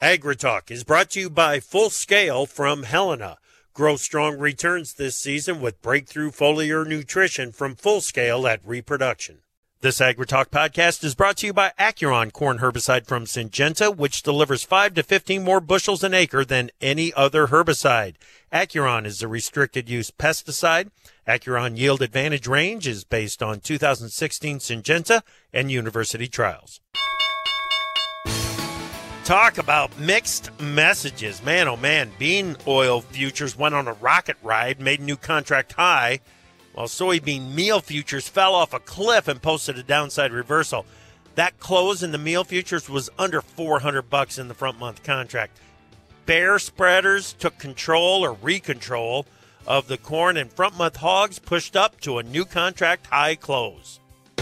AgriTalk is brought to you by Full Scale from Helena. Grow strong returns this season with breakthrough foliar nutrition from Full Scale at Reproduction. This AgriTalk podcast is brought to you by Acuron corn herbicide from Syngenta, which delivers 5 to 15 more bushels an acre than any other herbicide. Acuron is a restricted use pesticide. Acuron yield advantage range is based on 2016 Syngenta and university trials. Talk about mixed messages. Man, oh man, bean oil futures went on a rocket ride, made a new contract high, while soybean meal futures fell off a cliff and posted a downside reversal. That close in the meal futures was under $400 in the front month contract. Bear spreaders took control or recontrol of the corn, and front month hogs pushed up to a new contract high close.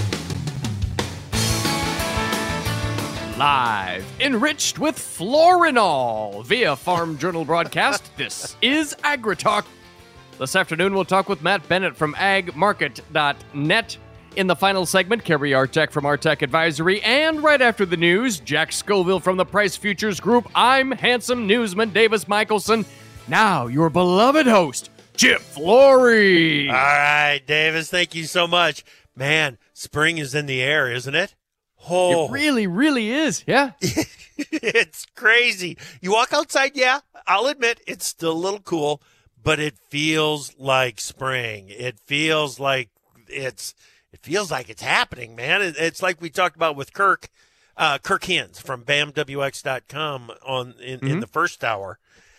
Live, enriched with Florinol via Farm Journal broadcast, this is AgriTalk. This afternoon, we'll talk with Matt Bennett from agmarket.net. In the final segment, Kerry Artek from Artek Advisory. And right after the news, Jack Scoville from the Price Futures Group. I'm handsome newsman Davis Michelson. Now, your beloved host, Chip Flory. All right, Davis, thank you so much. Man, spring is in the air, isn't it? Oh. It really, really is, yeah. It's crazy. You walk outside, yeah, I'll admit it's still a little cool, but it feels like spring. It feels like it's happening, man. It's like we talked about with Kirk Hinds from BAMWX.com in the first hour.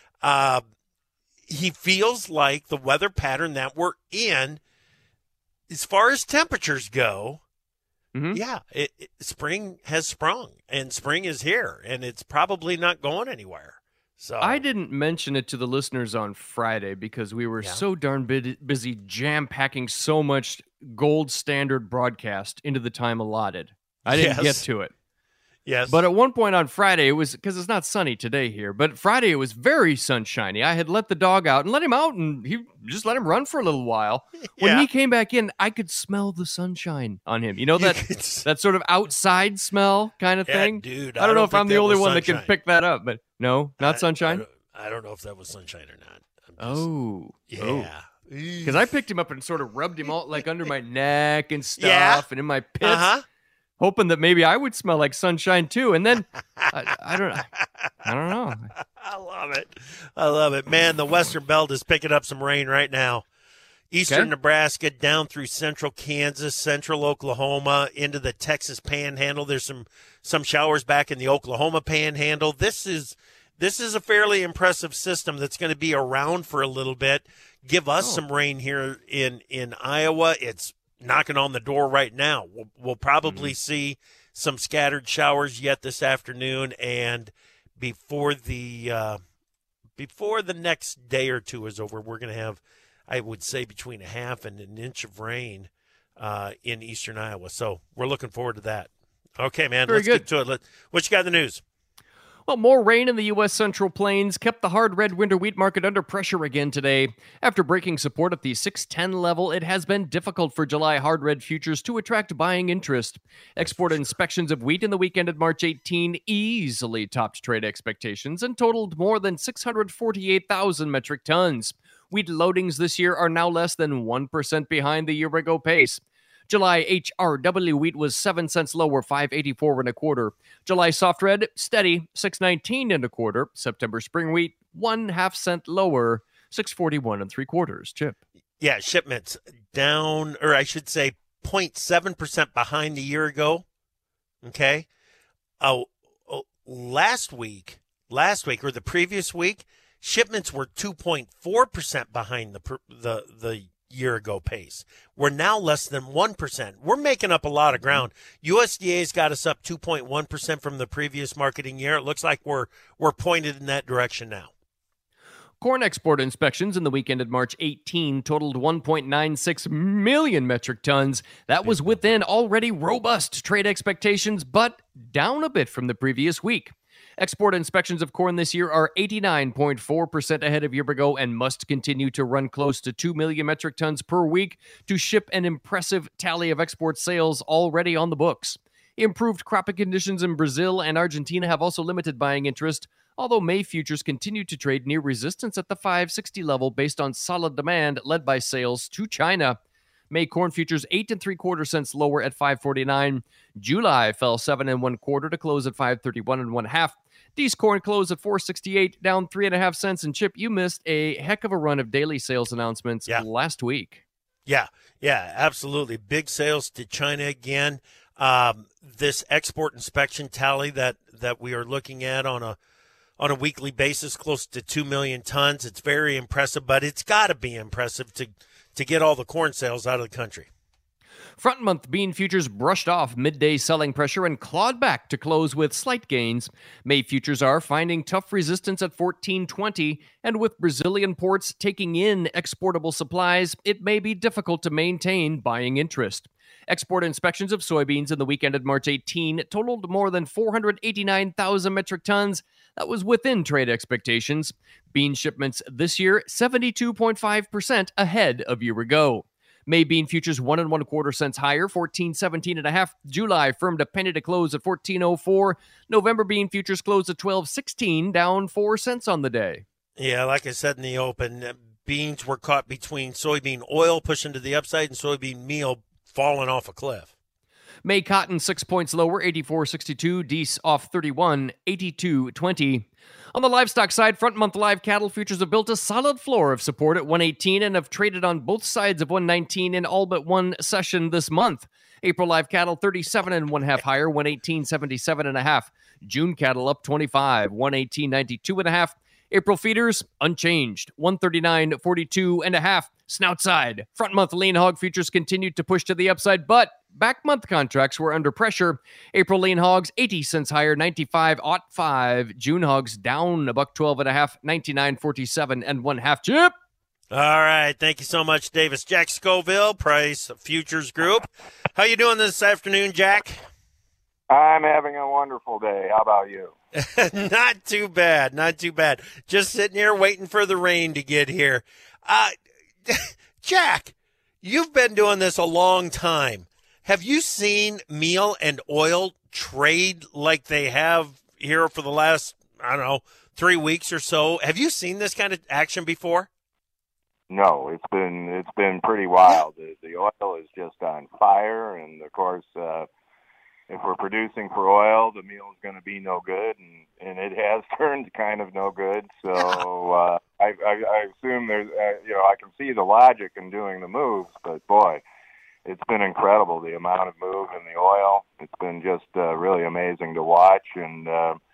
He feels like the weather pattern that we're in, as far as temperatures go, yeah, spring has sprung, and spring is here, and it's probably not going anywhere. So I didn't mention it to the listeners on Friday because we were so darn busy jam-packing so much gold standard broadcast into the time allotted. I didn't get to it. Yes. But at one point on Friday, it was, because it's not sunny today here, but Friday it was very sunshiny. I had let the dog out and let him out, and he just let him run for a little while. When he came back in, I could smell the sunshine on him. You know, that sort of outside smell kind of thing? Dude, I don't know if I'm the only one that can pick that up, but no, not sunshine? I don't know if that was sunshine or not. Yeah. Because I picked him up and sort of rubbed him all like under my neck and stuff and in my pits. Hoping that maybe I would smell like sunshine too, and then I don't know. I love it, man. The Western Belt is picking up some rain right now. Eastern Nebraska down through central Kansas, central Oklahoma, into the Texas Panhandle. There's some showers back in the Oklahoma Panhandle. This is a fairly impressive system that's going to be around for a little bit. Give us some rain here in Iowa. It's knocking on the door right now. We'll probably see some scattered showers yet this afternoon, and before the next day or two is over, we're going to have, I would say, between a half and an inch of rain in eastern Iowa. So we're looking forward to that. Okay, man, let's get to it. What you got in the news? Well, more rain in the U.S. Central Plains kept the hard red winter wheat market under pressure again today. After breaking support at the 610 level, it has been difficult for July hard red futures to attract buying interest. Export inspections of wheat in the week ended March 18 easily topped trade expectations and totaled more than 648,000 metric tons. Wheat loadings this year are now less than 1% behind the year-ago pace. July HRW wheat was 7 cents lower, 5.84 and a quarter. July soft red, steady, 6.19 and a quarter. September spring wheat, 1/2 cent lower, 6.41 and 3/4. Chip. Yeah, shipments down, or I should say 0.7% behind the year ago. Okay. Last week or the previous week, shipments were 2.4% behind the year ago pace. We're now less than 1%. We're making up a lot of ground. USDA's got us up 2.1% from the previous marketing year. It looks like we're pointed in that direction now. Corn export inspections in the week ended March 18 totaled 1.96 million metric tons. That was within already robust trade expectations, but down a bit from the previous week. Export inspections of corn this year are 89.4% ahead of year ago and must continue to run close to 2 million metric tons per week to ship an impressive tally of export sales already on the books. Improved cropping conditions in Brazil and Argentina have also limited buying interest. although May futures continue to trade near resistance at the 560 level based on solid demand led by sales to China. May corn futures 8 3/4 cents lower at 549. July fell 7 1/4 to close at 531 1/2. D's corn closed at 468, down 3.5 cents. And Chip, you missed a heck of a run of daily sales announcements last week. Yeah, absolutely. Big sales to China again. This export inspection tally that we are looking at on a weekly basis, close to 2 million tons. It's very impressive, but it's got to be impressive to get all the corn sales out of the country. Front month bean futures brushed off midday selling pressure and clawed back to close with slight gains. May futures are finding tough resistance at 14.20, and with Brazilian ports taking in exportable supplies, it may be difficult to maintain buying interest. Export inspections of soybeans in the week ended March 18 totaled more than 489,000 metric tons. That was within trade expectations. Bean shipments this year 72.5% ahead of year ago. May bean futures 1 1/4 cents higher, 14.17 July firmed a penny to close at 14.04. November bean futures closed at 12.16, down 4 cents on the day. Yeah, like I said in the open, beans were caught between soybean oil pushing to the upside and soybean meal falling off a cliff. May cotton 6 points lower, 84.62. Dees off 31, 82.20. On the livestock side, front month live cattle futures have built a solid floor of support at 118 and have traded on both sides of 119 in all but one session this month. April live cattle 37 1/2 higher, 118.77 1/2. June cattle up 25, 118.92 1/2. April feeders unchanged, 139.42 1/2. Snout side, front month lean hog futures continued to push to the upside, but back month contracts were under pressure. April lean hogs 80 cents higher, 95.05. June hogs down $1.12 1/2, 99.47 1/2. Chip. All right, thank you so much, Davis. Jack Scoville, Price Futures Group. How you doing this afternoon, Jack? I'm having a wonderful day. How about you? Not too bad. Just sitting here waiting for the rain to get here. Jack, you've been doing this a long time. Have you seen meal and oil trade like they have here for the last, 3 weeks or so? Have you seen this kind of action before? No, it's been pretty wild. The oil is just on fire, and of course, if we're producing for oil, the meal is going to be no good, and it has turned kind of no good. So I assume there's, I can see the logic in doing the moves, but boy, it's been incredible, the amount of move in the oil. It's been just really amazing to watch, and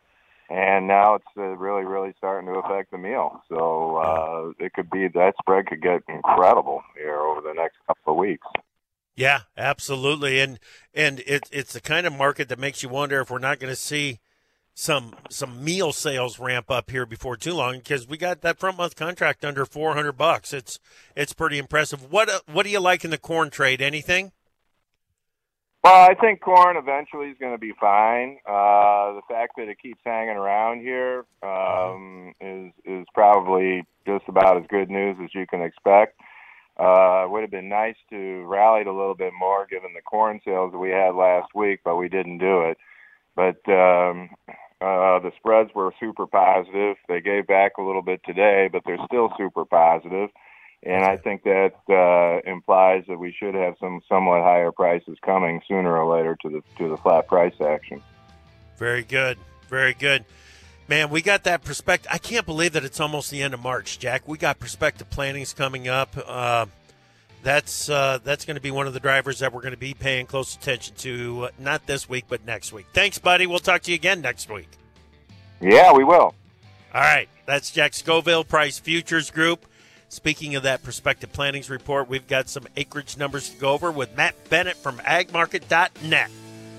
now it's really, really starting to affect the meal. So it could be that spread could get incredible here over the next couple of weeks. Yeah, absolutely, and it's the kind of market that makes you wonder if we're not going to see some meal sales ramp up here before too long, because we got that front month contract under $400. It's pretty impressive. What do you like in the corn trade? Anything? Well, I think corn eventually is going to be fine. The fact that it keeps hanging around here is probably just about as good news as you can expect. It would have been nice to rally it a little bit more given the corn sales that we had last week, but we didn't do it. But the spreads were super positive. They gave back a little bit today, but they're still super positive. And I think that implies that we should have some somewhat higher prices coming sooner or later to the flat price action. Very good. Very good. Man, we got that perspective. I can't believe that it's almost the end of March, Jack. We got prospective plantings coming up. That's going to be one of the drivers that we're going to be paying close attention to, not this week, but next week. Thanks, buddy. We'll talk to you again next week. Yeah, we will. All right. That's Jack Scoville, Price Futures Group. Speaking of that prospective plantings report, we've got some acreage numbers to go over with Matt Bennett from agmarket.net.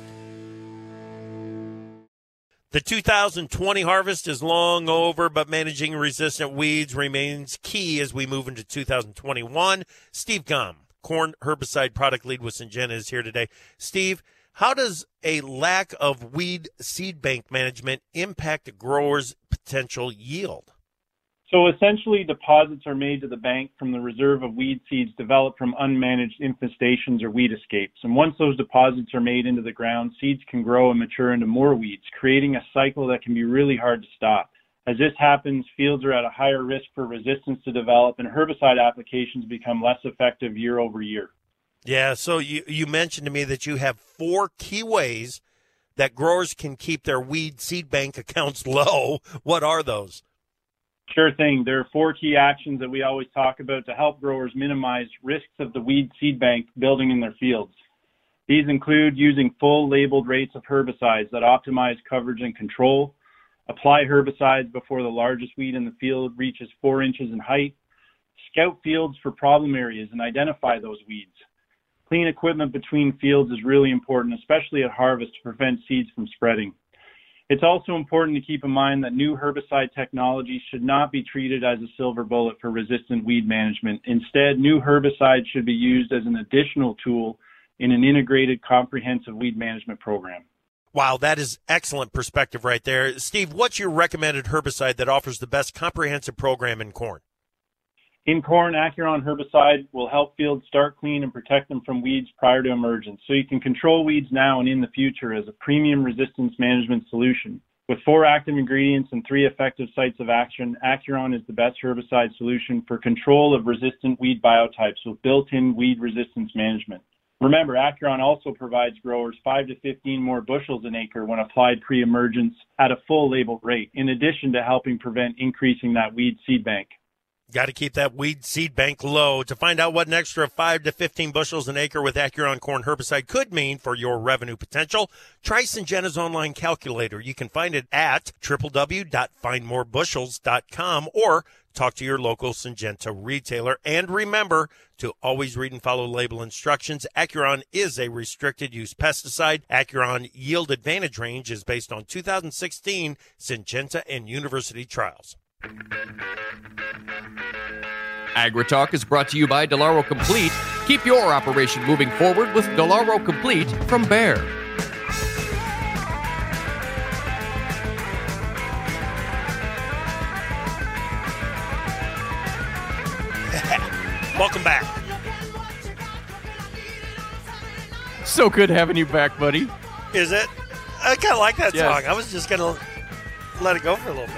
The 2020 harvest is long over, but managing resistant weeds remains key as we move into 2021. Steve Gum, corn herbicide product lead with Syngenta, is here today. Steve, how does a lack of weed seed bank management impact a grower's potential yield? So essentially, deposits are made to the bank from the reserve of weed seeds developed from unmanaged infestations or weed escapes. And once those deposits are made into the ground, seeds can grow and mature into more weeds, creating a cycle that can be really hard to stop. As this happens, fields are at a higher risk for resistance to develop, and herbicide applications become less effective year over year. Yeah, so you mentioned to me that you have 4 key ways that growers can keep their weed seed bank accounts low. What are those? Sure thing. There are 4 key actions that we always talk about to help growers minimize risks of the weed seed bank building in their fields. These include using full labeled rates of herbicides that optimize coverage and control, apply herbicides before the largest weed in the field reaches 4 inches in height, scout fields for problem areas and identify those weeds. Clean equipment between fields is really important, especially at harvest, to prevent seeds from spreading. It's also important to keep in mind that new herbicide technology should not be treated as a silver bullet for resistant weed management. Instead, new herbicides should be used as an additional tool in an integrated, comprehensive weed management program. Wow, that is excellent perspective right there. Steve, what's your recommended herbicide that offers the best comprehensive program in corn? In corn, Acuron herbicide will help fields start clean and protect them from weeds prior to emergence, so you can control weeds now and in the future as a premium resistance management solution. With 4 active ingredients and 3 effective sites of action, Acuron is the best herbicide solution for control of resistant weed biotypes with built-in weed resistance management. Remember, Acuron also provides growers 5 to 15 more bushels an acre when applied pre-emergence at a full labeled rate, in addition to helping prevent increasing that weed seed bank. Got to keep that weed seed bank low. To find out what an extra 5 to 15 bushels an acre with Acuron corn herbicide could mean for your revenue potential, try Syngenta's online calculator. You can find it at www.findmorebushels.com or talk to your local Syngenta retailer. And remember to always read and follow label instructions. Acuron is a restricted use pesticide. Acuron yield advantage range is based on 2016 Syngenta and university trials. AgriTalk is brought to you by Delaro Complete. Keep your operation moving forward with Delaro Complete from Bayer. Welcome back. So good having you back, buddy. Is it? I kind of like that Yes. song. I was just going to let it go for a little bit.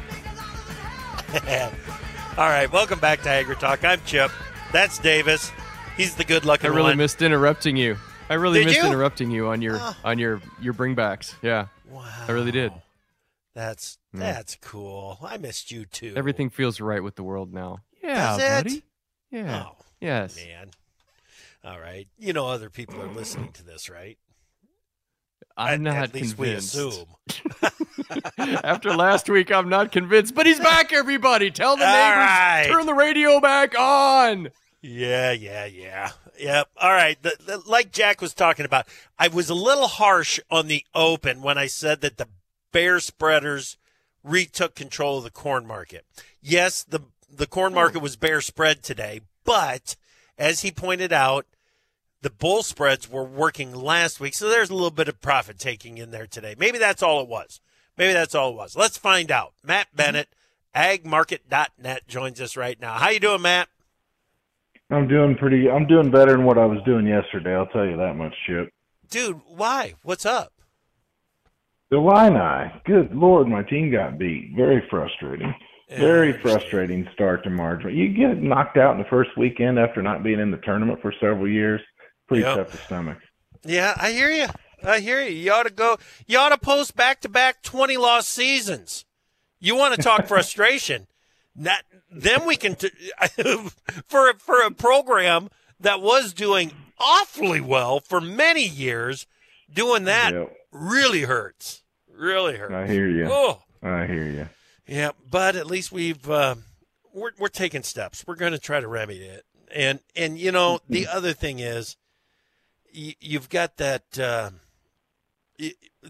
All right, welcome back to AgriTalk. I'm Chip. That's Davis. He's the good-looking I one. really missed interrupting you. I really Did missed you? interrupting you on your bringbacks. Yeah, Wow. I really did. That's cool. I missed you too. Everything feels right with the world now. Yeah, Does it? buddy. Yeah. Oh, Yes. man. All right. You know other people are listening to this, right? I'm not At least convinced. we assume. After last week, I'm not convinced. But he's back, everybody. Tell the All neighbors, right. turn the radio back on. Yeah. Yep. All right. Like Jack was talking about, I was a little harsh on the open when I said that the bear spreaders retook control of the corn market. Yes, the corn market was bear spread today, but as he pointed out, the bull spreads were working last week, so there's a little bit of profit taking in there today. Maybe that's all it was. Let's find out. Matt Bennett, agmarket.net, joins us right now. How you doing, Matt? I'm doing better than what I was doing yesterday, I'll tell you that much, Chip. Dude, why? What's up? The Illini, good Lord, my team got beat. Very frustrating. Very frustrating start to March. You get knocked out in the first weekend after not being in the tournament for several years. Pretty tough to stomach. Yeah, I hear you. You ought to post back-to-back 20-loss seasons. You want to talk frustration. Then we can for a program that was doing awfully well for many years, doing that really hurts. Really hurts. I hear you. Oh. I hear you. Yeah, but at least we're taking steps. We're going to try to remedy it. And you know, the other thing is, you've got that. The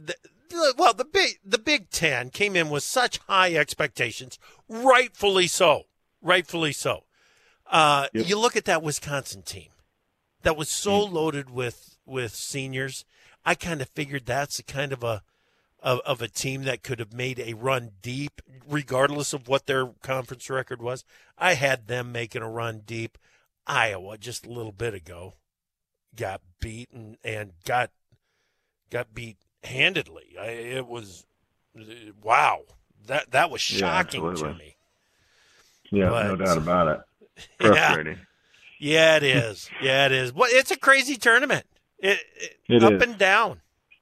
Big Ten came in with such high expectations, rightfully so. You look at that Wisconsin team that was so loaded with seniors. I kind of figured that's a kind of a team that could have made a run deep, regardless of what their conference record was. I had them making a run deep. Iowa just a little bit ago got beaten and got beat handedly. It was wow. That was shocking to me. Yeah, no doubt about it. Frustrating. Yeah, it is. Yeah, it is. Well, it's a crazy tournament. It up is. And down.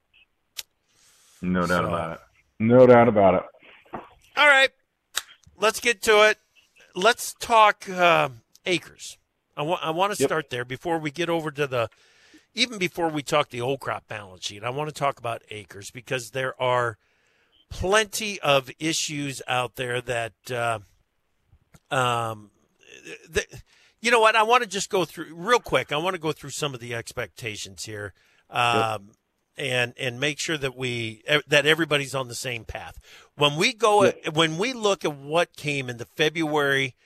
No doubt about it. No doubt about it. All right, let's get to it. Let's talk acres. I want to start there before we get over to even before we talk the old crop balance sheet. I want to talk about acres because there are plenty of issues out there that you know what? I want to just go through real quick. I want to go through some of the expectations here, and make sure that everybody's on the same path. When we look at what came in the February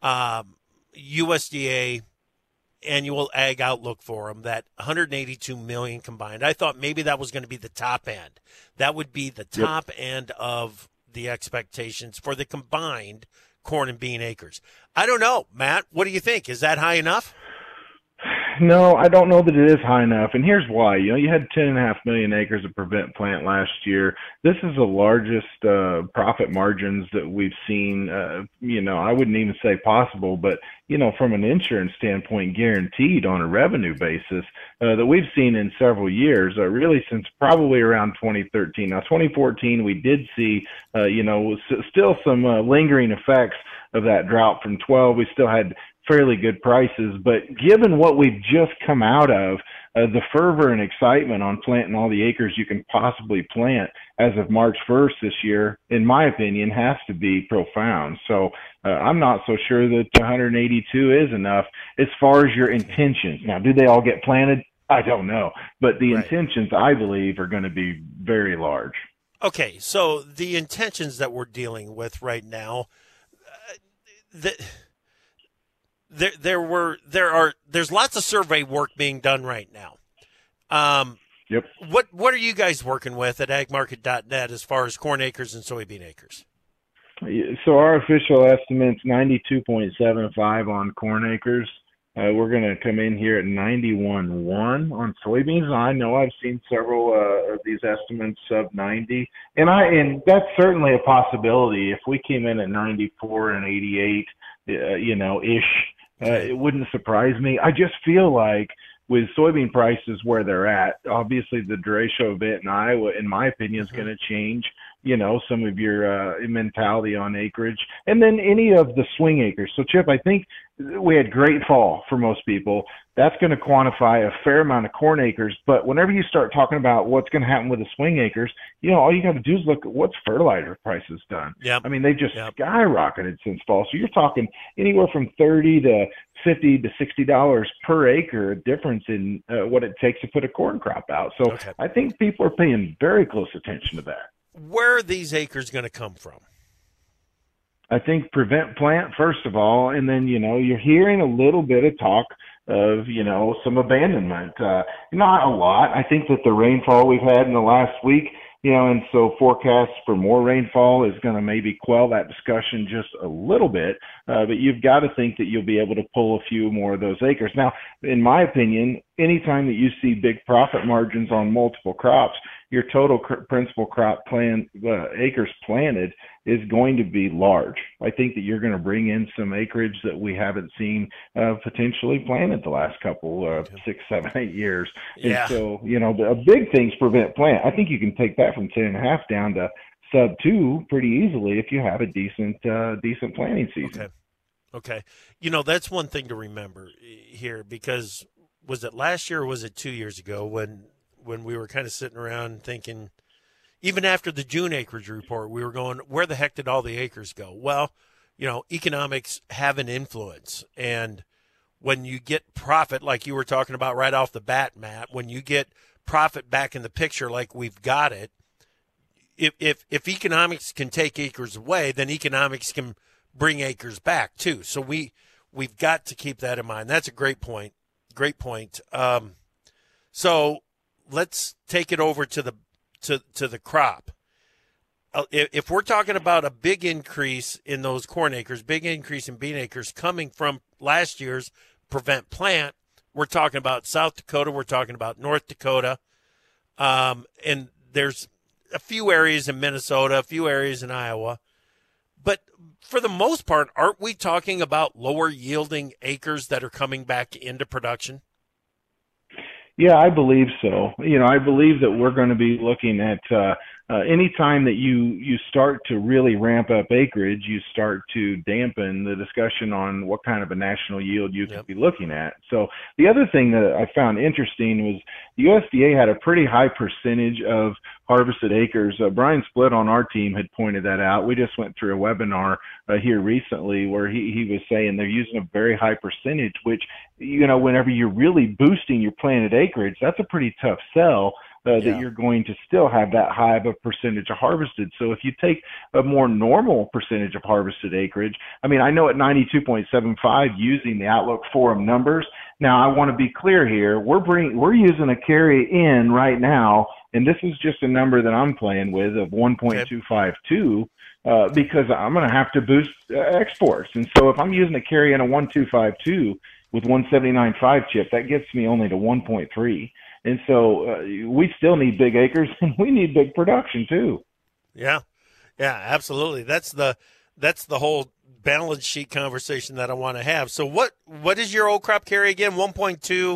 USDA annual Ag Outlook Forum, that 182 million combined, I thought maybe that was going to be the top end. That would be the top end of the expectations for the combined corn and bean acres. I don't know, Matt. What do you think? Is that high enough? No, I don't know that it is high enough, and here's why. You had 10.5 million acres of prevent plant last year. This is the largest profit margins that we've seen. I wouldn't even say possible, but from an insurance standpoint, guaranteed on a revenue basis that we've seen in several years, really since probably around 2013. Now, 2014, we did see, still some lingering effects of that drought from 12. We still had fairly good prices, but given what we've just come out of, the fervor and excitement on planting all the acres you can possibly plant as of March 1st this year, in my opinion, has to be profound. So I'm not so sure that 182 is enough as far as your intentions. Now, do they all get planted? I don't know, but the intentions, I believe, are going to be very large. Okay, so the intentions that we're dealing with right now, there's lots of survey work being done right now. Yep. What are you guys working with at agmarket.net as far as corn acres and soybean acres? So our official estimate's 92.75 on corn acres. We're going to come in here at 91.1 on soybeans. I know I've seen several of these estimates sub 90, and that's certainly a possibility. If we came in at 94 and 88, ish. It wouldn't surprise me. I just feel like with soybean prices where they're at, obviously the derecho event in Iowa, in my opinion, is going to change, some of your mentality on acreage. And then any of the swing acres. So, Chip, I think we had great fall for most people. That's going to quantify a fair amount of corn acres. But whenever you start talking about what's going to happen with the swing acres, all you got to do is look at what's fertilizer prices done. Yep. I mean, they just skyrocketed since fall. So you're talking anywhere from $30 to $50 to $60 per acre difference in what it takes to put a corn crop out. So I think people are paying very close attention to that. Where are these acres going to come from? I think prevent plant, first of all, and then, you're hearing a little bit of talk of, some abandonment. Not a lot. I think that the rainfall we've had in the last week, and so forecasts for more rainfall is going to maybe quell that discussion just a little bit. But you've got to think that you'll be able to pull a few more of those acres. Now, in my opinion, anytime that you see big profit margins on multiple crops, your total principal crop acres planted is going to be large. I think that you're going to bring in some acreage that we haven't seen potentially planted the last couple 6, 7, 8 years. Yeah. And so, a big thing's prevent plant. I think you can take that from 10.5 down to sub 2 pretty easily if you have a decent planting season. Okay. That's one thing to remember here, because was it last year or was it 2 years ago when we were kind of sitting around thinking, even after the June acreage report, we were going, where the heck did all the acres go? Well, economics have an influence. And when you get profit, like you were talking about right off the bat, Matt, when you get profit back in the picture like we've got it, if economics can take acres away, then economics can bring acres back too. So we've got to keep that in mind. That's a great point. Great point. So let's take it over to the crop. If we're talking about a big increase in those corn acres, big increase in bean acres coming from last year's prevent plant, we're talking about South Dakota, we're talking about North Dakota, and there's a few areas in Minnesota, a few areas in Iowa. for the most part, aren't we talking about lower yielding acres that are coming back into production? Yeah, I believe so. I believe that we're going to be looking at any time that you start to really ramp up acreage, you start to dampen the discussion on what kind of a national yield you could be looking at. So the other thing that I found interesting was the USDA had a pretty high percentage of harvested acres. Brian Splitt on our team had pointed that out. We just went through a webinar here recently where he was saying they're using a very high percentage, which, whenever you're really boosting your planted acreage, that's a pretty tough sell. That you're going to still have that high of a percentage of harvested. So if you take a more normal percentage of harvested acreage, I know at 92.75 using the Outlook Forum numbers. Now I want to be clear here. We're using a carry in right now, and this is just a number that I'm playing with of 1.252 because I'm going to have to boost exports. And so if I'm using a carry in of 1.252 with 179.5 chip, that gets me only to 1.3. And so we still need big acres, and we need big production too. Yeah, absolutely. That's the whole balance sheet conversation that I want to have. So what is your old crop carry again? 1.2.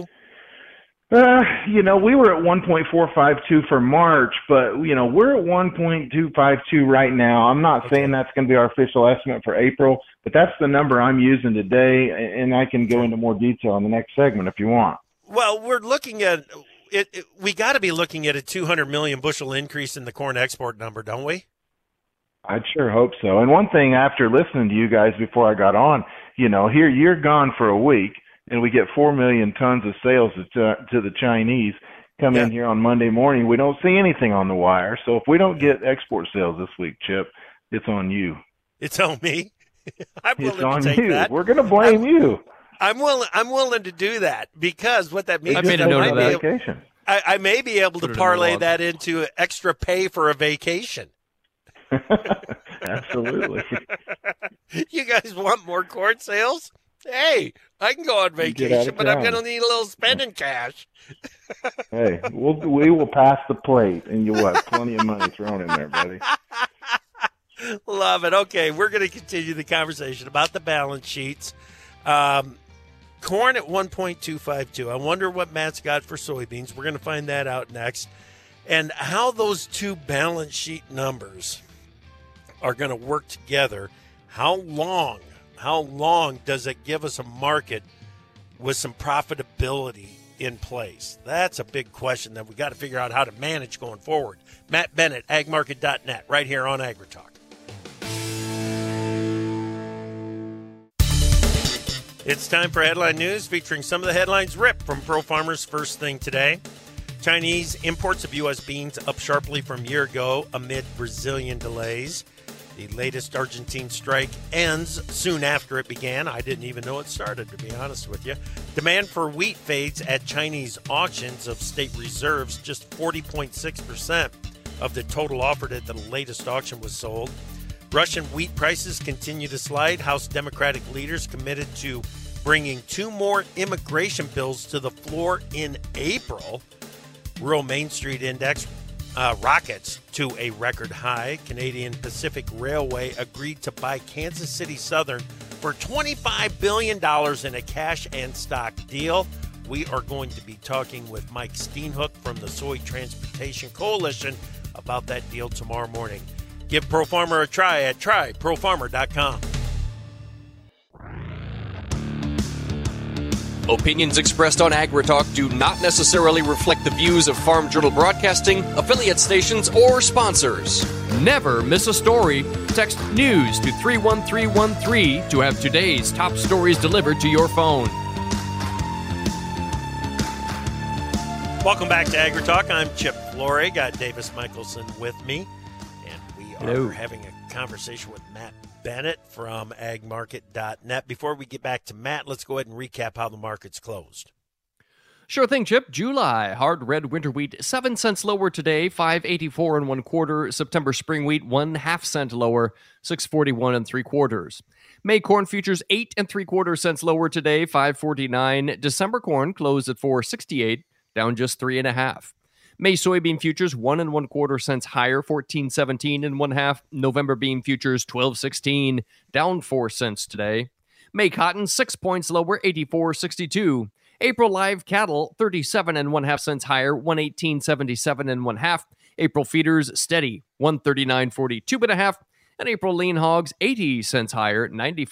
We were at 1.452 for March, but we're at 1.252 right now. I'm not saying that's going to be our official estimate for April, but that's the number I'm using today, and I can go into more detail in the next segment if you want. Well, we're looking at it. We got to be looking at a 200 million bushel increase in the corn export number, don't we? I'd sure hope so. And one thing, after listening to you guys before I got on, here you're gone for a week, and we get 4 million tons of sales to the Chinese come in here on Monday morning. We don't see anything on the wire. So if we don't get export sales this week, Chip, it's on you. It's on me. I'm willing it's on to take you. that. We're going to blame you. I'm willing to do that because what that means I made a note of that. Vacation. I may be able to parlay that into extra pay for a vacation. Absolutely. You guys want more corn sales? Hey, I can go on vacation, but I'm going to need a little spending cash. Hey, we will pass the plate, and you'll have plenty of money thrown in there, buddy. Love it. Okay, we're going to continue the conversation about the balance sheets. Corn at 1.252. I wonder what Matt's got for soybeans. We're going to find that out next. And how those two balance sheet numbers are going to work together. How long does it give us a market with some profitability in place? That's a big question that we got to figure out how to manage going forward. Matt Bennett, agmarket.net, right here on AgriTalk. It's time for headline news featuring some of the headlines ripped from ProFarmers First Thing today. Chinese imports of U.S. beans up sharply from a year ago amid Brazilian delays. The latest Argentine strike ends soon after it began. I didn't even know it started, to be honest with you. Demand for wheat fades at Chinese auctions of state reserves. Just 40.6% of the total offered at the latest auction was sold. Russian wheat prices continue to slide. House Democratic leaders committed to bringing 2 more immigration bills to the floor in April. Rural Main Street Index rockets to a record high. Canadian Pacific Railway agreed to buy Kansas City Southern for $25 billion in a cash and stock deal. We are going to be talking with Mike Steenhoek from the Soy Transportation Coalition about that deal tomorrow morning. Give ProFarmer a try at tryprofarmer.com. Opinions expressed on AgriTalk do not necessarily reflect the views of Farm Journal Broadcasting, affiliate stations, or sponsors. Never miss a story. Text NEWS to 31313 to have today's top stories delivered to your phone. Welcome back to AgriTalk. I'm Chip Flory. Got Davis Michelson with me. We're having a conversation with Matt Bennett from agmarket.net. Before we get back to Matt, let's go ahead and recap how the market's closed. Sure thing, Chip. July hard red winter wheat 7 cents lower today, 5.84 1/4. September spring wheat 1/2 cent lower, 6.41 3/4. May corn futures 8 3/4 cents lower today, 5.49. December corn closed at 4.68, down just 3.5. May soybean futures 1 1/4 cents higher, 14.17 1/2. November bean futures 12.16, down 4 cents today. May cotton 6 points lower, 84.62. April live cattle 37 1/2 cents higher, 118.77 1/2. April feeders steady, 139.42 1/2. And April lean hogs 80 cents higher,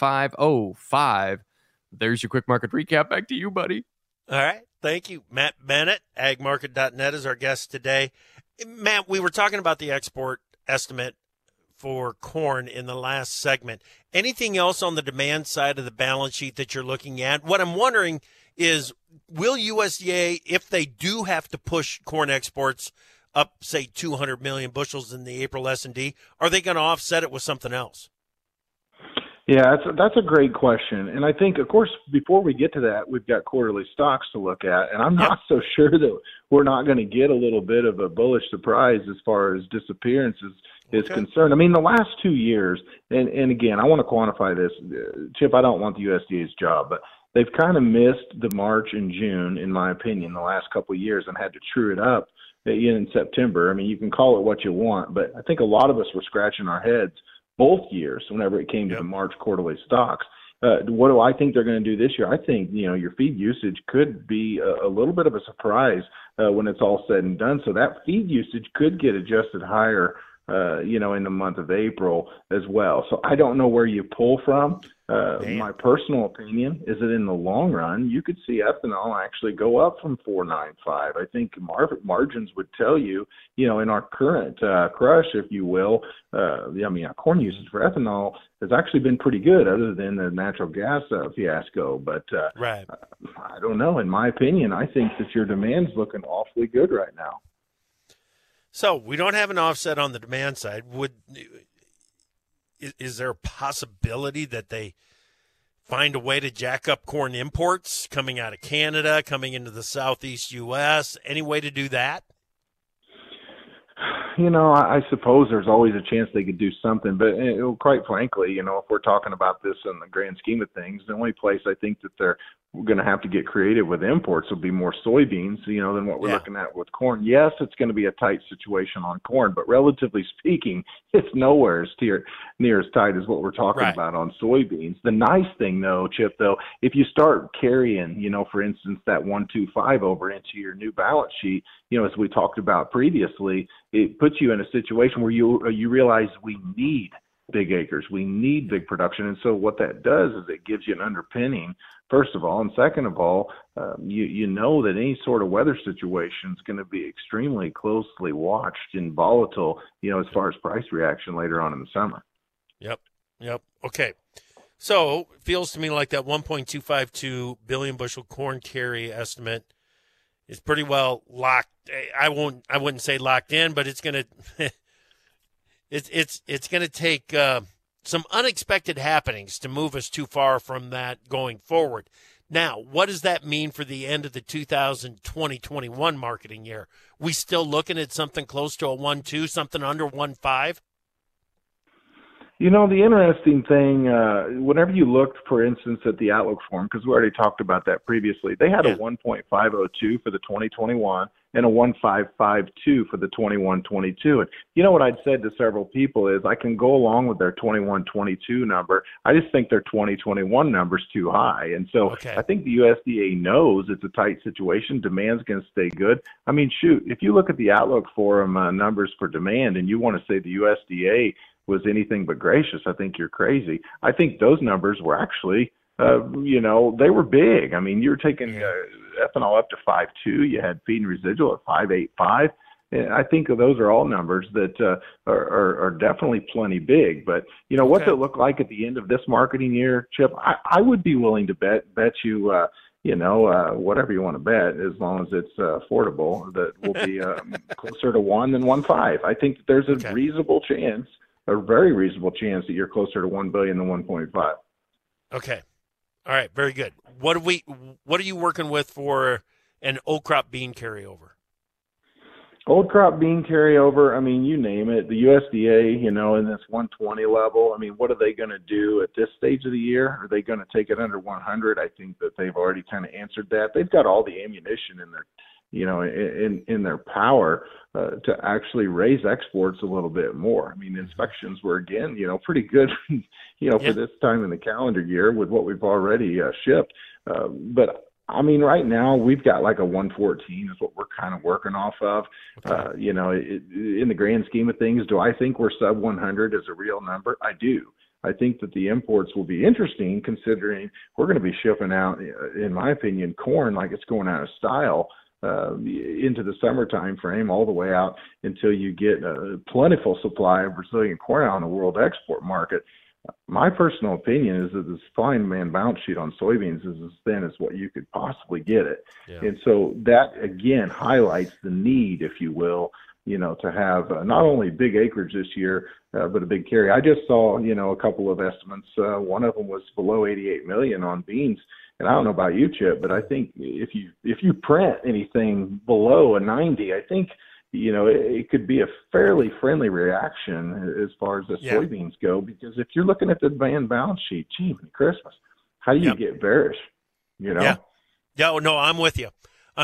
95.05. There's your quick market recap. Back to you, buddy. All right. Thank you. Matt Bennett, agmarket.net, is our guest today. Matt, we were talking about the export estimate for corn in the last segment. Anything else on the demand side of the balance sheet that you're looking at? What I'm wondering is, will USDA, if they do have to push corn exports up, say, 200 million bushels in the April S&D, are they going to offset it with something else? Yeah, that's a great question. And I think, of course, before we get to that, we've got quarterly stocks to look at. And I'm not so sure that we're not going to get a little bit of a bullish surprise as far as disappearance is concerned. I mean, the last 2 years, and again, I want to quantify this. Chip, I don't want the USDA's job, but they've kind of missed the March and June, in my opinion, the last couple of years and had to true it up in September. I mean, you can call it what you want, but I think a lot of us were scratching our heads both years whenever it came to the March quarterly stocks. What do I think they're going to do this year? I think, your feed usage could be a little bit of a surprise when it's all said and done. So that feed usage could get adjusted higher, in the month of April as well. So I don't know where you pull from. My personal opinion is that in the long run, you could see ethanol actually go up from 4.95. I think margins would tell you, in our current crush, if you will, our corn usage for ethanol has actually been pretty good, other than the natural gas fiasco. But right. I don't know. In my opinion, I think that your demand's looking awfully good right now. So we don't have an offset on the demand side. Is there a possibility that they find a way to jack up corn imports coming out of Canada, coming into the southeast U.S.? Any way to do that? I suppose there's always a chance they could do something, but quite frankly, if we're talking about this in the grand scheme of things, the only place I think that they're going to have to get creative with imports will be more soybeans, than what we're looking at with corn. Yes, it's going to be a tight situation on corn, but relatively speaking, it's nowhere near as tight as what we're talking about on soybeans. The nice thing, though, Chip, if you start carrying, for instance, that 125 over into your new balance sheet, as we talked about previously, it puts you in a situation where you realize we need big acres. We need big production. And so what that does is it gives you an underpinning, first of all. And second of all, you know that any sort of weather situation is going to be extremely closely watched and volatile, as far as price reaction later on in the summer. Yep. Okay. So it feels to me like that 1.252 billion bushel corn carry estimate is pretty well locked. I wouldn't say locked in, but it's going to it's going to take some unexpected happenings to move us too far from that going forward. Now, what does that mean for the end of the 2020-21 marketing year? We still looking at something close to a 1.2, something under 1.5? The interesting thing, whenever you looked, for instance, at the Outlook form, because we already talked about that previously, they had a 1.502 for the 2021 and a 1.552 for the 21-22. And what I'd said to several people is I can go along with their 21-22 number. I just think their 2021 number's too high. And so I think the USDA knows it's a tight situation. Demand's going to stay good. I mean, shoot, if you look at the Outlook forum numbers for demand and you want to say the USDA was anything but gracious, I think you're crazy. I think those numbers were actually, they were big. I mean, you're taking ethanol up to 5.2. You had feed and residual at 5.85. And I think those are all numbers that are definitely plenty big. But, what's it look like at the end of this marketing year, Chip? I would be willing to bet you, whatever you want to bet, as long as it's affordable, that will be closer to 1 than 1.5. I think there's a reasonable chance, a very reasonable chance, that you're closer to 1 billion than 1.5. Okay. All right. Very good. What are you working with for an old crop bean carryover? Old crop bean carryover, I mean, you name it. The USDA, in this 120 level, I mean, what are they going to do at this stage of the year? Are they going to take it under 100? I think that they've already kind of answered that. They've got all the ammunition in their power to actually raise exports a little bit more. I mean, inspections were, again, pretty good, for this time in the calendar year with what we've already shipped. But I mean, right now we've got like a 114 is what we're kind of working off of. Okay. In the grand scheme of things, do I think we're sub 100 as a real number? I do. I think that the imports will be interesting considering we're going to be shipping out, in my opinion, corn like it's going out of style into the summer time frame all the way out until you get a plentiful supply of Brazilian corn out in the world export market. My personal opinion is that the supply and demand balance sheet on soybeans is as thin as what you could possibly get it. Yeah. And so that, again, highlights the need, if you will, to have not only big acreage this year, but a big carry. I just saw, a couple of estimates. One of them was below 88 million on beans. And I don't know about you, Chip, but I think if you print anything below a 90, I think, it could be a fairly friendly reaction as far as the soybeans go, because if you're looking at the demand balance sheet, gee, Christmas, how do you get bearish? Yeah. No, I'm with you.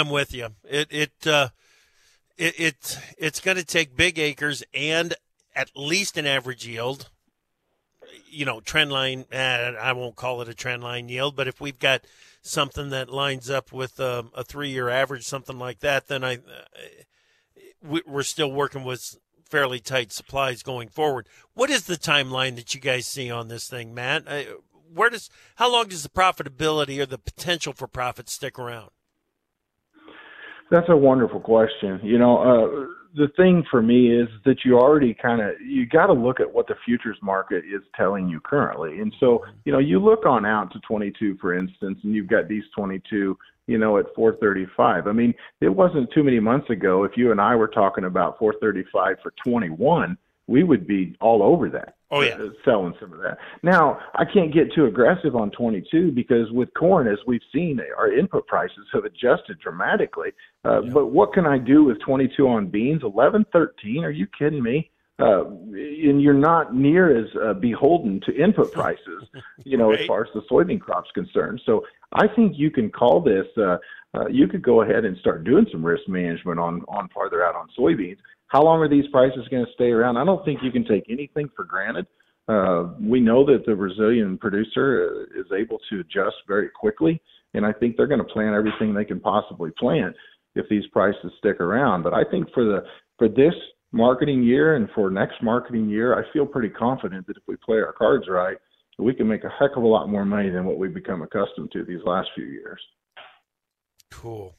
It's going to take big acres and at least an average yield. Trend line, I won't call it a trend line yield, but if we've got something that lines up with a 3-year average, something like that, then we're still working with fairly tight supplies going forward. What is the timeline that you guys see on this thing, Matt? How long does the profitability or the potential for profit stick around? That's a wonderful question. The thing for me is that you already you got to look at what the futures market is telling you currently. And so, you look on out to 22, for instance, and you've got these 22, at 435. I mean, it wasn't too many months ago. If you and I were talking about 435 for 21, we would be all over that. Oh, yeah. Selling some of that. Now, I can't get too aggressive on 22 because with corn, as we've seen, our input prices have adjusted dramatically. But what can I do with 22 on beans? 11, 13? Are you kidding me? And you're not near as beholden to input prices, right, as far as the soybean crop's concerned. So I think you can call this, you could go ahead and start doing some risk management on farther out on soybeans. How long are these prices going to stay around? I don't think you can take anything for granted. We know that the Brazilian producer is able to adjust very quickly, and I think they're going to plant everything they can possibly plant if these prices stick around. But I think for this marketing year and for next marketing year, I feel pretty confident that if we play our cards right, we can make a heck of a lot more money than what we've become accustomed to these last few years. Cool.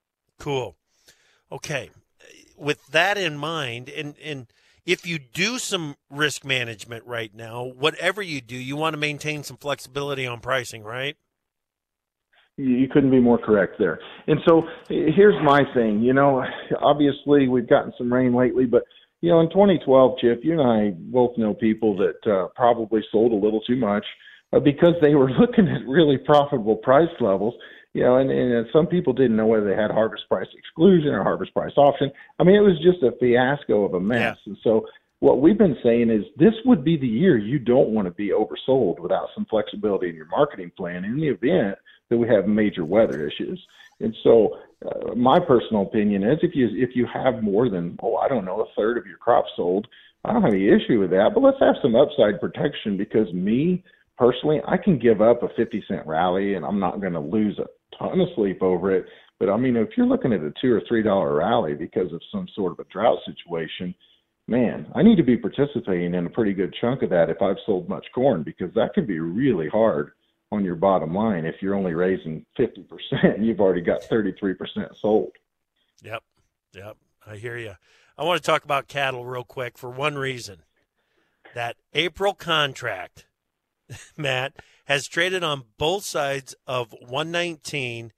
Okay. With that in mind, and if you do some risk management right now, whatever you do, you want to maintain some flexibility on pricing, right? You couldn't be more correct there. And so here's my thing. Obviously we've gotten some rain lately, but, in 2012, Chip, you and I both know people that probably sold a little too much because they were looking at really profitable price levels. And some people didn't know whether they had harvest price exclusion or harvest price option. I mean, it was just a fiasco of a mess. Yeah. And so what we've been saying is this would be the year you don't want to be oversold without some flexibility in your marketing plan in the event that we have major weather issues. And so my personal opinion is if you have more than, a third of your crop sold, I don't have any issue with that. But let's have some upside protection because me, personally, I can give up a 50-cent rally and I'm not going to lose a ton of sleep over it. But, I mean, if you're looking at a $2 or $3 rally because of some sort of a drought situation, man, I need to be participating in a pretty good chunk of that if I've sold much corn because that could be really hard on your bottom line if you're only raising 50% and you've already got 33% sold. Yep, I hear you. I want to talk about cattle real quick for one reason. That April contract, Matt, has traded on both sides of 119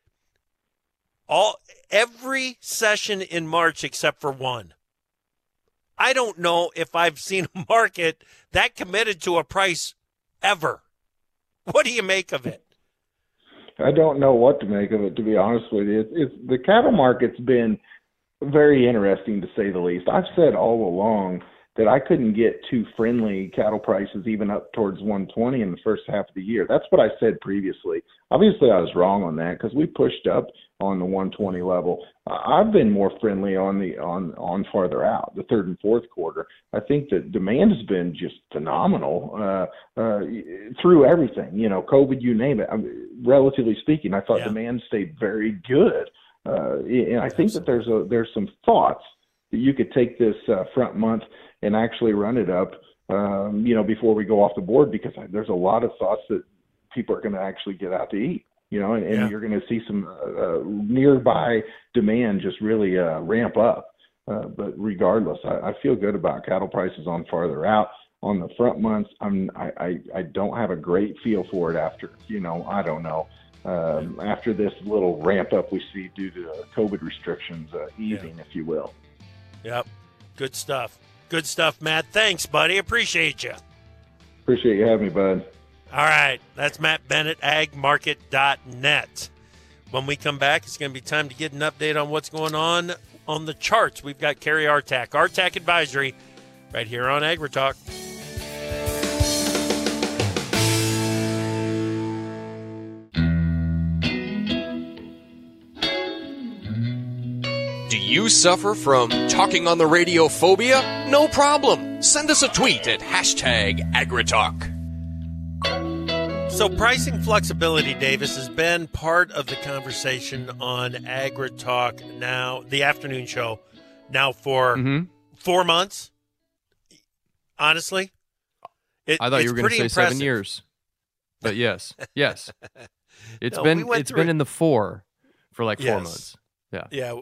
every session in March except for one. I don't know if I've seen a market that committed to a price ever. What do you make of it? I don't know what to make of it, to be honest with you. The cattle market's been very interesting, to say the least. I've said all along that I couldn't get too friendly cattle prices even up towards 120 in the first half of the year. That's what I said previously. Obviously, I was wrong on that because we pushed up on the 120 level. I've been more friendly on farther out, the third and fourth quarter. I think that demand has been just phenomenal through everything. COVID, you name it. Relatively speaking, I thought demand stayed very good, and I think that there's some thoughts that you could take this front month and actually run it up, before we go off the board, because there's a lot of thoughts that people are going to actually get out to eat, and you're going to see some nearby demand just really ramp up. But regardless, I feel good about cattle prices on farther out. On the front months, I don't have a great feel for it after, I don't know. After this little ramp up we see due to COVID restrictions easing, if you will. Yep. Good stuff. Good stuff, Matt. Thanks, buddy. Appreciate you. Appreciate you having me, bud. All right. That's Matt Bennett, agmarket.net. When we come back, it's going to be time to get an update on what's going on the charts. We've got Kerry Artak, Artak Advisory, right here on AgriTalk. Do you suffer from talking on the radio phobia? No problem. Send us a tweet at #AgriTalk. So pricing flexibility, Davis, has been part of the conversation on AgriTalk now, the afternoon show, now for 4 months. Honestly, I thought you were going to say impressive. 7 years, but yes. It's been in the 4 for like 4 months. Yeah.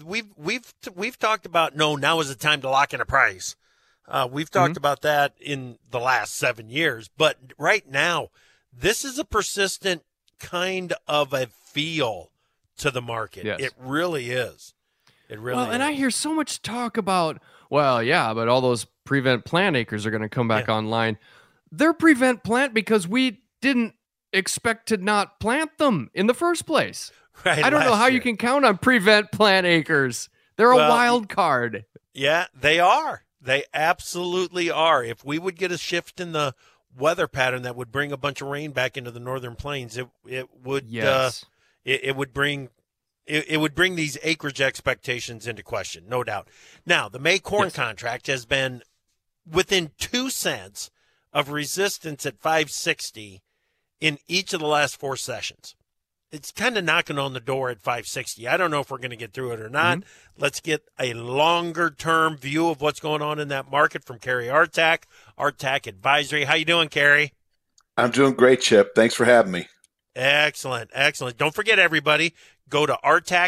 We've talked about now is the time to lock in a price. We've talked about that in the last 7 years, but right now, this is a persistent kind of a feel to the market. Yes. It really is. It really is. And I hear so much talk about, but all those prevent plant acres are going to come back online. They're prevent plant because we didn't expect to not plant them in the first place. Right, I don't know how you can count on prevent plant acres. They're a wild card. Yeah, they are. They absolutely are. If we would get a shift in the weather pattern that would bring a bunch of rain back into the northern plains, it would it would bring these acreage expectations into question, no doubt. Now, the May corn contract has been within 2 cents of resistance at 560 in each of the last 4 sessions. It's kind of knocking on the door at 560. I don't know if we're going to get through it or not. Let's get a longer-term view of what's going on in that market from Kerry Artak, Artak Advisory. How you doing, Kerry? I'm doing great, Chip. Thanks for having me. Excellent. Don't forget, everybody, go to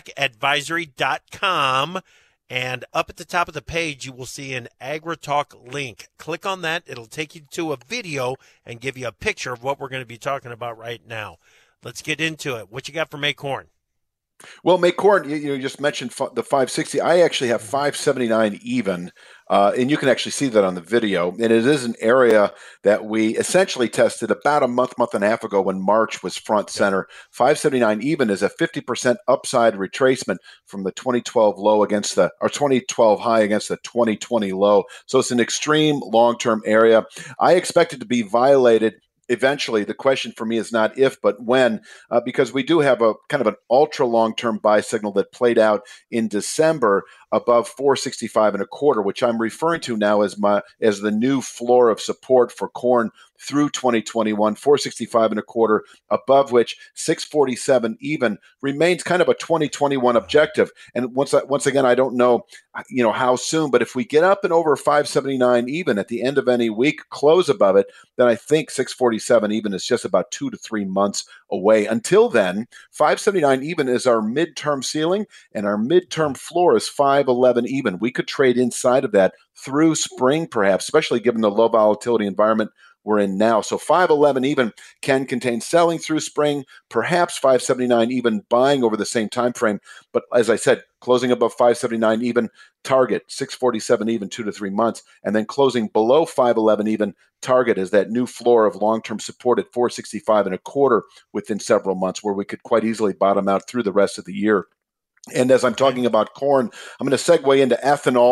artakadvisory.com, and up at the top of the page, you will see an AgriTalk link. Click on that. It'll take you to a video and give you a picture of what we're going to be talking about right now. Let's get into it. What you got for May corn? Well, May corn, you just mentioned the 560. I actually have 579 even, and you can actually see that on the video. And it is an area that we essentially tested about a month and a half ago when March was front center. 579 even is a 50% upside retracement from the 2012 low or 2012 high against the 2020 low. So it's an extreme long-term area. I expect it to be violated eventually. The question for me is not if, but when, because we do have a kind of an ultra long-term buy signal that played out in December above 465.25, which I'm referring to now as the new floor of support for corn through 2021, 465.25, above which 647 even remains kind of a 2021 objective. And once again, I don't know, how soon, but if we get up and over 579 even at the end of any week, close above it, then I think 647 even is just about 2 to 3 months away. Until then, 579 even is our midterm ceiling, and our midterm floor is 511 even. We could trade inside of that through spring, perhaps, especially given the low volatility environment we're in now. So 511 even can contain selling through spring, perhaps 579 even buying over the same time frame. But as I said, closing above 579 even, target 647 even, 2 to 3 months, and then closing below 511 even, target is that new floor of long-term support at 465.25 within several months, where we could quite easily bottom out through the rest of the year. And as I'm talking about corn, I'm going to segue into ethanol.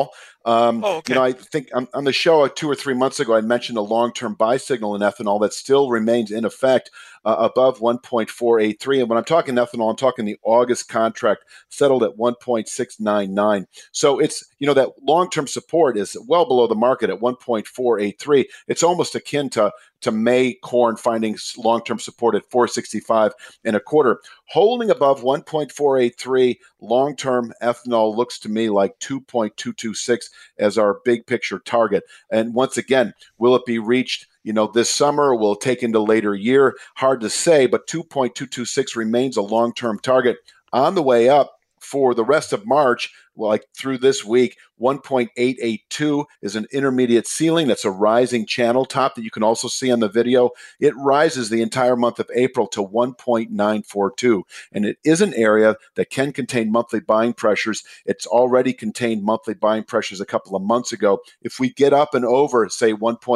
Okay. I think on the show 2 or 3 months ago, I mentioned a long-term buy signal in ethanol that still remains in effect above 1.483. And when I'm talking ethanol, I'm talking the August contract settled at 1.699. So it's, that long-term support is well below the market at 1.483. It's almost akin to May corn finding long-term support at 465.25. Holding above 1.483 long-term ethanol looks to me like 2.226 as our big picture target. And once again, will it be reached this summer? Will it take into later year? Hard to say, but 2.226 remains a long-term target. On the way up for the rest of March, like through this week, 1.882 is an intermediate ceiling. That's a rising channel top that you can also see on the video. It rises the entire month of April to 1.942. And it is an area that can contain monthly buying pressures. It's already contained monthly buying pressures a couple of months ago. If we get up and over, say,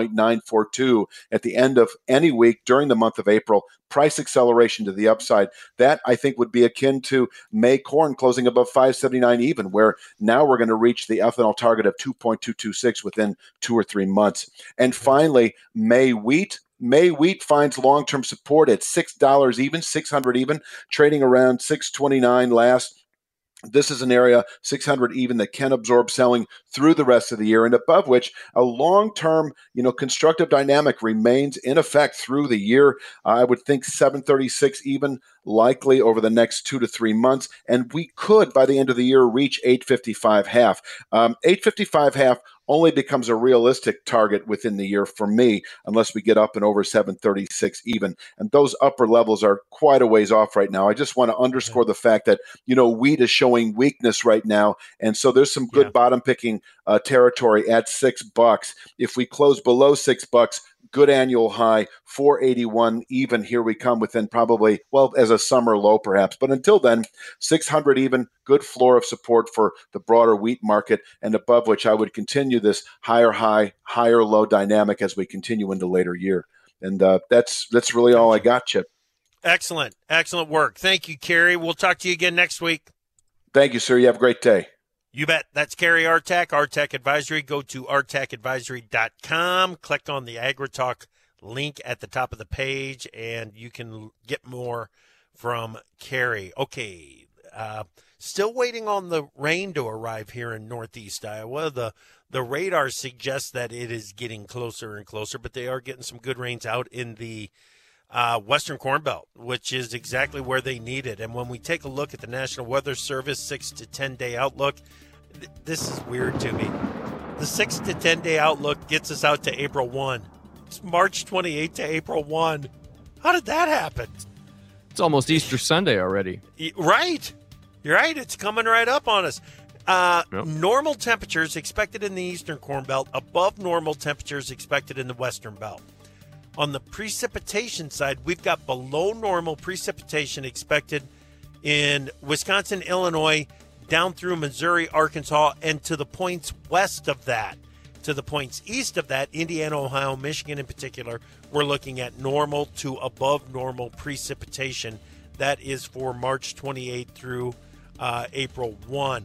1.942 at the end of any week during the month of April, price acceleration to the upside, that I think would be akin to May corn closing above 579 even, where now we're going to reach the ethanol target of 2.226 within 2 or 3 months. And finally, May wheat. May wheat finds long-term support at $6 even, 600 even, trading around 629 last. This is an area, 600 even, that can absorb selling through the rest of the year, and above which a long-term, constructive dynamic remains in effect through the year. I would think 736 even likely over the next 2 to 3 months, and we could, by the end of the year, reach 855 half. 855 half only becomes a realistic target within the year for me, unless we get up and over 736 even. And those upper levels are quite a ways off right now. I just want to underscore the fact that, wheat is showing weakness right now. And so there's some good bottom picking territory at $6. If we close below $6, good annual high, 481 even. Here we come within probably, as a summer low perhaps. But until then, 600 even, good floor of support for the broader wheat market, and above which I would continue this higher high, higher low dynamic as we continue into later year. And that's really all I got, Chip. Excellent. Excellent work. Thank you, Kerry. We'll talk to you again next week. Thank you, sir. You have a great day. You bet. That's Kerry Artak, Artak Advisory. Go to artakadvisory.com. Click on the AgriTalk link at the top of the page, and you can get more from Kerry. Okay. Still waiting on the rain to arrive here in northeast Iowa. The radar suggests that it is getting closer and closer, but they are getting some good rains out in the Western Corn Belt, which is exactly where they need it. And when we take a look at the National Weather Service 6 to 10 day outlook, this is weird to me. The 6 to 10 day outlook gets us out to April 1. It's March 28 to April 1. How did that happen? It's almost Easter Sunday already. Right. You're right. It's coming right up on us. Normal temperatures expected in the Eastern Corn Belt, above normal temperatures expected in the Western Belt. On the precipitation side, we've got below normal precipitation expected in Wisconsin, Illinois, down through Missouri, Arkansas, and to the points west of that. To the points east of that, Indiana, Ohio, Michigan in particular, we're looking at normal to above normal precipitation. That is for March 28 through April 1.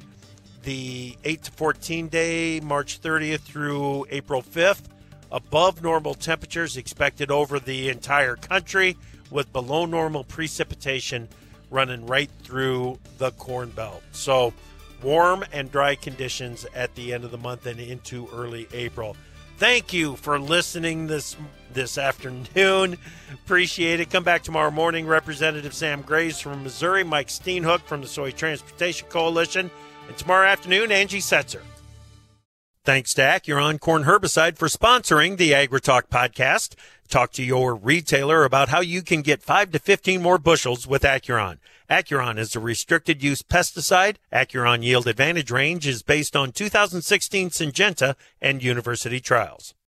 The 8 to 14 day, March 30th through April 5th, above normal temperatures expected over the entire country, with below normal precipitation running right through the Corn Belt. So warm and dry conditions at the end of the month and into early April. Thank you for listening this afternoon. Appreciate it. Come back tomorrow morning. Representative Sam Graves from Missouri, Mike Steenhook from the Soy Transportation Coalition, and tomorrow afternoon, Angie Setzer. Thanks to Acuron Corn Herbicide for sponsoring the AgriTalk podcast. Talk to your retailer about how you can get 5 to 15 more bushels with Acuron. Acuron is a restricted use pesticide. Acuron Yield Advantage range is based on 2016 Syngenta and university trials.